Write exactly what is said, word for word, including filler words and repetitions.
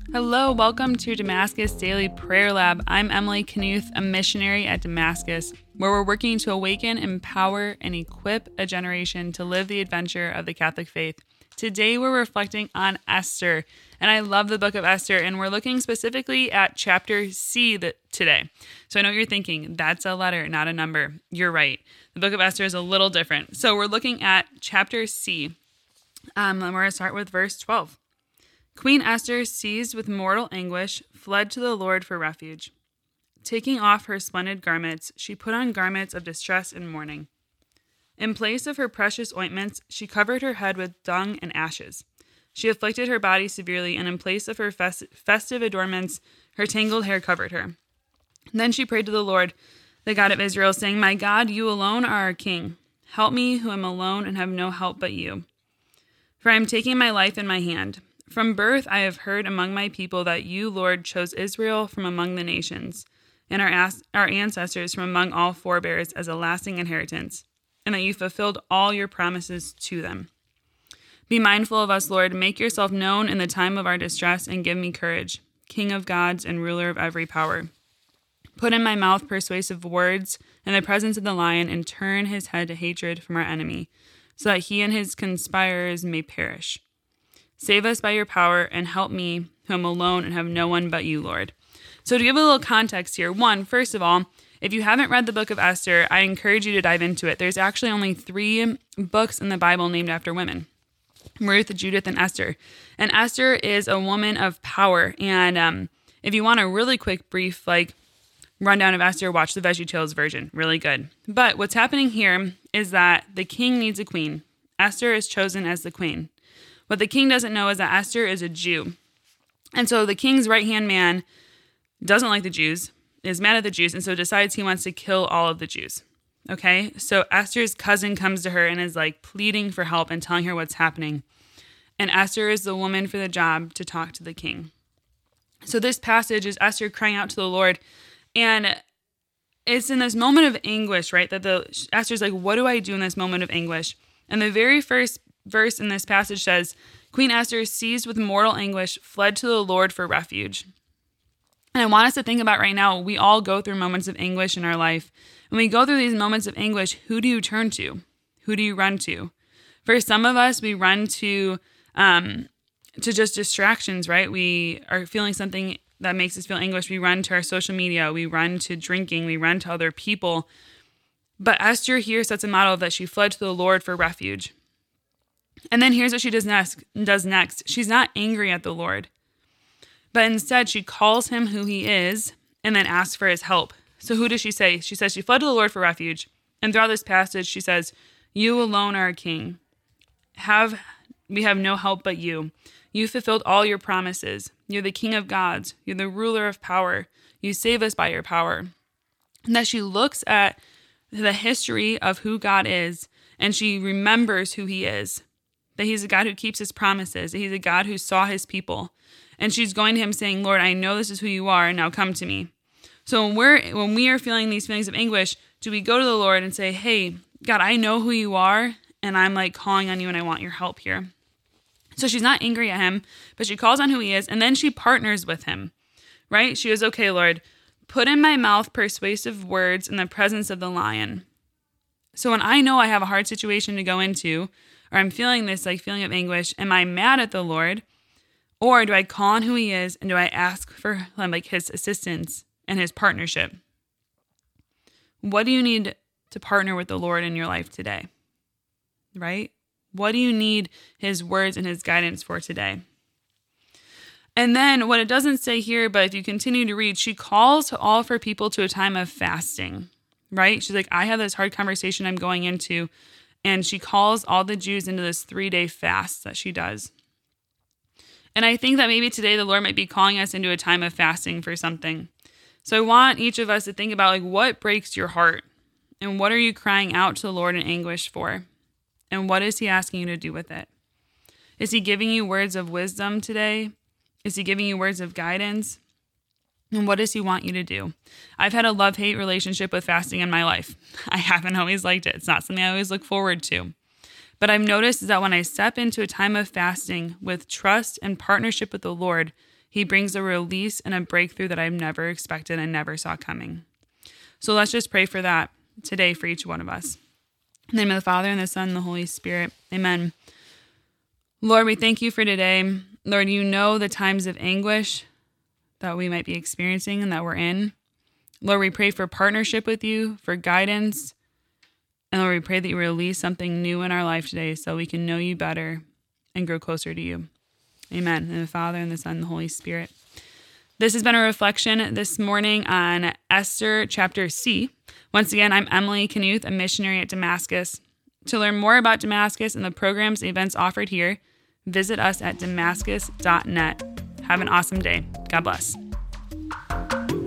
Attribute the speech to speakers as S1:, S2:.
S1: Hello, welcome to Damascus Daily Prayer Lab. I'm Emily Knuth, a missionary at Damascus, where we're working to awaken, empower, and equip a generation to live the adventure of the Catholic faith. Today, we're reflecting on Esther, and I love the book of Esther, and we're looking specifically at chapter C today. So I know what you're thinking, that's a letter, not a number. You're right. The book of Esther is a little different. So we're looking at chapter C, um, and we're going to start with verse twelve. Queen Esther, seized with mortal anguish, fled to the Lord for refuge. Taking off her splendid garments, she put on garments of distress and mourning. In place of her precious ointments, she covered her head with dung and ashes. She afflicted her body severely, and in place of her fest- festive adornments, her tangled hair covered her. Then she prayed to the Lord, the God of Israel, saying, "My God, you alone are our King. Help me, who am alone and have no help but you. For I am taking my life in my hand. From birth I have heard among my people that you, Lord, chose Israel from among the nations, and our, as- our ancestors from among all forebears as a lasting inheritance, and that you fulfilled all your promises to them. Be mindful of us, Lord. Make yourself known in the time of our distress, and give me courage, King of gods and ruler of every power. Put in my mouth persuasive words in the presence of the lion, and turn his head to hatred from our enemy, so that he and his conspirers may perish. Save us by your power, and help me, who am alone and have no one but you, Lord." So to give a little context here, one, first of all, if you haven't read the book of Esther, I encourage you to dive into it. There's actually only three books in the Bible named after women: Ruth, Judith, and Esther. And Esther is a woman of power. And um, if you want a really quick, brief, like, rundown of Esther, watch the VeggieTales version. Really good. But what's happening here is that the king needs a queen. Esther is chosen as the queen. What the king doesn't know is that Esther is a Jew. And so the king's right-hand man doesn't like the Jews, is mad at the Jews, and so decides he wants to kill all of the Jews. Okay? So Esther's cousin comes to her and is like pleading for help and telling her what's happening. And Esther is the woman for the job to talk to the king. So this passage is Esther crying out to the Lord. And it's in this moment of anguish, right? That the Esther's like, what do I do in this moment of anguish? And the very first verse in this passage says, Queen Esther, seized with mortal anguish, fled to the Lord for refuge. And I want us to think about right now, we all go through moments of anguish in our life. When we go through these moments of anguish, who do you turn to? Who do you run to? For some of us, we run to um, to just distractions, right? We are feeling something that makes us feel anguish. We run to our social media. We run to drinking. We run to other people. But Esther here sets a model that she fled to the Lord for refuge. And then here's what she does next. Does next. She's not angry at the Lord, but instead she calls him who he is and then asks for his help. So who does she say? She says she fled to the Lord for refuge. And throughout this passage, she says, "You alone are King. Have we have no help but you. You fulfilled all your promises. You're the King of gods. You're the ruler of power. You save us by your power." And that she looks at the history of who God is, and she remembers who he is. That he's a God who keeps his promises, that he's a God who saw his people. And she's going to him saying, "Lord, I know this is who you are, now come to me." So when we're when we are feeling these feelings of anguish, do we go to the Lord and say, "Hey, God, I know who you are, and I'm like calling on you, and I want your help here." So she's not angry at him, but she calls on who he is, and then she partners with him, right? She goes, "Okay, Lord, put in my mouth persuasive words in the presence of the lion." So when I know I have a hard situation to go into, or I'm feeling this like feeling of anguish, am I mad at the Lord? Or do I call on who he is, and do I ask for like his assistance and his partnership? What do you need to partner with the Lord in your life today? Right? What do you need his words and his guidance for today? And then what it doesn't say here, but if you continue to read, she calls all of her people to a time of fasting, right? She's like, I have this hard conversation I'm going into. And she calls all the Jews into this three-day fast that she does. And I think that maybe today the Lord might be calling us into a time of fasting for something. So I want each of us to think about, like, what breaks your heart? And what are you crying out to the Lord in anguish for? And what is he asking you to do with it? Is he giving you words of wisdom today? Is he giving you words of guidance? And what does he want you to do? I've had a love-hate relationship with fasting in my life. I haven't always liked it. It's not something I always look forward to. But I've noticed is that when I step into a time of fasting with trust and partnership with the Lord, He brings a release and a breakthrough that I've never expected and never saw coming. So let's just pray for that today for each one of us. In the name of the Father, and the Son, and the Holy Spirit. Amen. Lord, we thank you for today. Lord, you know the times of anguish that we might be experiencing and that we're in. Lord, we pray for partnership with you, for guidance. And Lord, we pray that you release something new in our life today so we can know you better and grow closer to you. Amen. In the Father, and the Son, and the Holy Spirit. This has been a reflection this morning on Esther chapter C. Once again, I'm Emily Knuth, a missionary at Damascus. To learn more about Damascus and the programs and events offered here, visit us at damascus dot net. Have an awesome day. God bless.